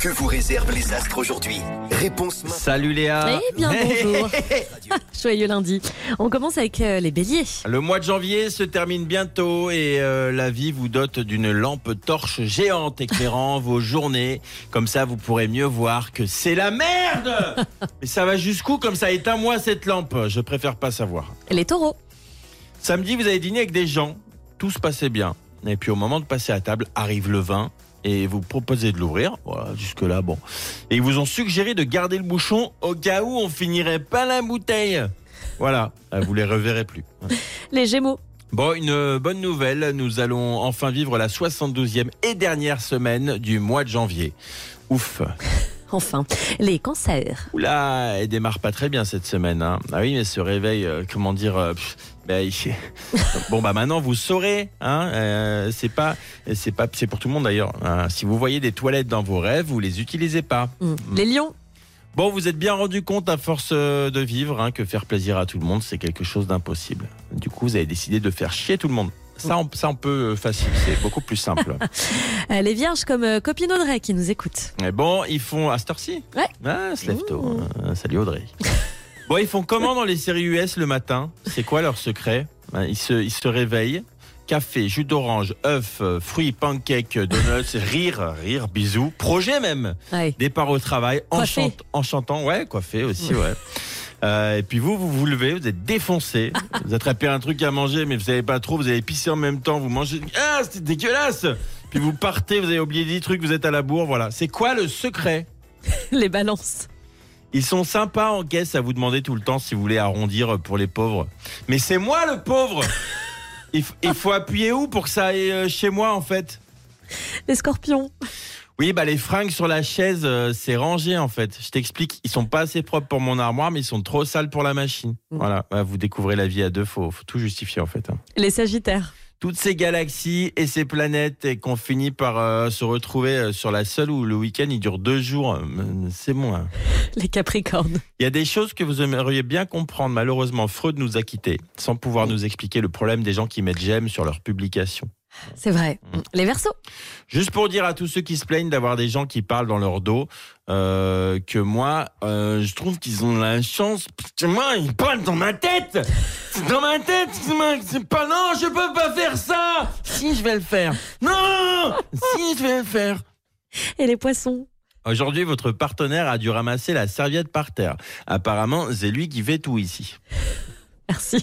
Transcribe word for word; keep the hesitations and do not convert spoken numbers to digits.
Que vous réservent les astres aujourd'hui? Réponse maintenant. Salut Léa. Eh bien bonjour. Joyeux lundi. On commence avec euh, les béliers. Le mois de janvier se termine bientôt et euh, la vie vous dote d'une lampe torche géante éclairant vos journées. Comme ça, vous pourrez mieux voir que c'est la merde. Mais ça va jusqu'où comme ça? Éteins-moi cette lampe. Je préfère pas savoir. Les taureaux. Samedi, vous avez dîné avec des gens. Tout se passait bien. Et puis au moment de passer à table, arrive le vin. Et vous proposez de l'ouvrir, voilà, jusque-là, bon. Et ils vous ont suggéré de garder le bouchon au cas où on finirait pas la bouteille. Voilà, vous les reverrez plus. Les gémeaux. Bon, une bonne nouvelle, nous allons enfin vivre la soixante-douzième et dernière semaine du mois de janvier. Ouf. Enfin, les cancers. Oula, elle démarre pas très bien cette semaine. Hein. Ah oui, mais ce réveil, euh, comment dire... Euh, pff, bah, il... Bon, bah maintenant, vous saurez. Hein, euh, c'est pas, c'est pas, c'est pour tout le monde d'ailleurs. Hein. Si vous voyez des toilettes dans vos rêves, vous les utilisez pas. Mmh. Les lions. Bon, vous êtes bien rendu compte à force de vivre hein, que faire plaisir à tout le monde, c'est quelque chose d'impossible. Du coup, vous avez décidé de faire chier tout le monde. Ça, on, ça, on peut facile, c'est beaucoup plus simple. Euh, les vierges comme euh, copine Audrey qui nous écoute. Mais bon, ils font à cette heure-ci. Ouais. Ah, se lève tôt. Hein. Salut Audrey. Bon, ils font comment dans les séries U S le matin? C'est quoi leur secret? Ils se, ils se réveillent. Café, jus d'orange, œufs, fruits, pancakes, donuts, rire, rire, bisous, projet même. Ouais. Départ au travail, en, Coiffé. chant, en chantant, ouais, coiffé aussi, ouais. Euh, et puis vous, vous vous levez, vous êtes défoncé, vous attrapez un truc à manger, mais vous savez pas trop, vous avez pissé en même temps, vous mangez, ah, c'est dégueulasse. Puis vous partez, vous avez oublié dix trucs, vous êtes à la bourre, voilà. C'est quoi le secret? Les balances. Ils sont sympas en caisse à vous demander tout le temps si vous voulez arrondir pour les pauvres. Mais c'est moi le pauvre. Il, f- il faut appuyer où pour que ça aille euh, chez moi en fait? Les scorpions. Oui, bah les fringues sur la chaise, euh, c'est rangé en fait. Je t'explique, ils sont pas assez propres pour mon armoire, mais ils sont trop sales pour la machine. Mmh. Voilà, bah, vous découvrez la vie à deux, faut, faut tout justifier en fait. Hein. Les sagittaires. Toutes ces galaxies et ces planètes et qu'on finit par euh, se retrouver euh, sur la seule où le week-end il dure deux jours, euh, c'est bon. Hein. Les capricornes. Il y a des choses que vous aimeriez bien comprendre. Malheureusement, Freud nous a quittés sans pouvoir nous expliquer le problème des gens qui mettent j'aime sur leurs publications. C'est vrai. Mmh. Les verseaux. Juste pour dire à tous ceux qui se plaignent d'avoir des gens qui parlent dans leur dos, euh, que moi, euh, je trouve qu'ils ont la chance. Parce que moi, ils parlent dans ma tête. C'est dans ma tête. C'est, ma, c'est pas. Non, je peux pas faire ça. Si, je vais le faire. Non, si, je vais le faire. Et les poissons. Aujourd'hui, votre partenaire a dû ramasser la serviette par terre. Apparemment, c'est lui qui fait tout ici. Merci.